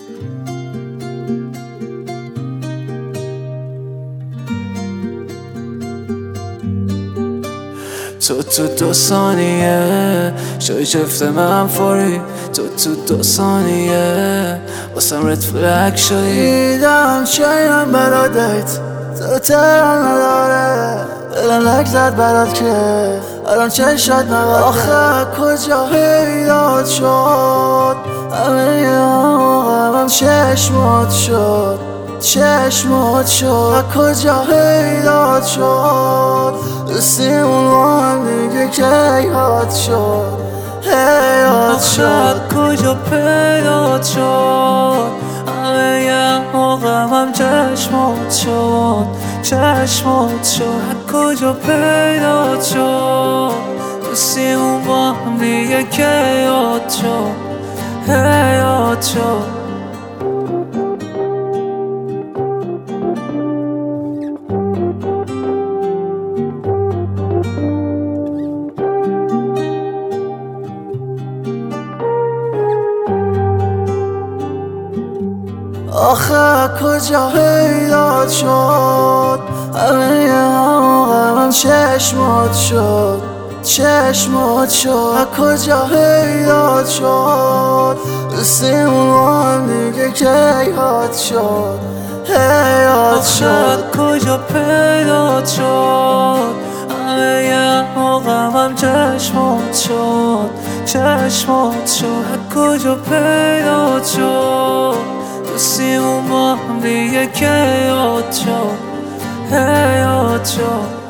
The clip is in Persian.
تو 2 ثانیه شوی جفت من فوری، تو 2 ثانیه واسم رد فلگ شدی. دیدم چینم برا دیت تو تهران نداره، دلم لک زد برات که الان چشات نباره. آخه کجا پیدات شد همه هم چشمات شد، چشمات شد. کجا پیدات شد دوستیمون با هم دیگه که حیات شد، حیات شد. کجا پیدات شد همه هم چشمات شد، چشمات شد. کجا پیدات شد دوستیمون با هم دیگه که حیات شد، حیات شد. آخه کجا پیدات شد همه هم چشمات شد، چشمات شد. کجا پیدات شد دوستیمون با هم دیگه که حیات شد، حیات شد. کجا پیدات شد همه هم چشمات شد، چشمات شد. کجا پیدات شد دوستیمون با هم دیگه که حیات شد، حیات شد.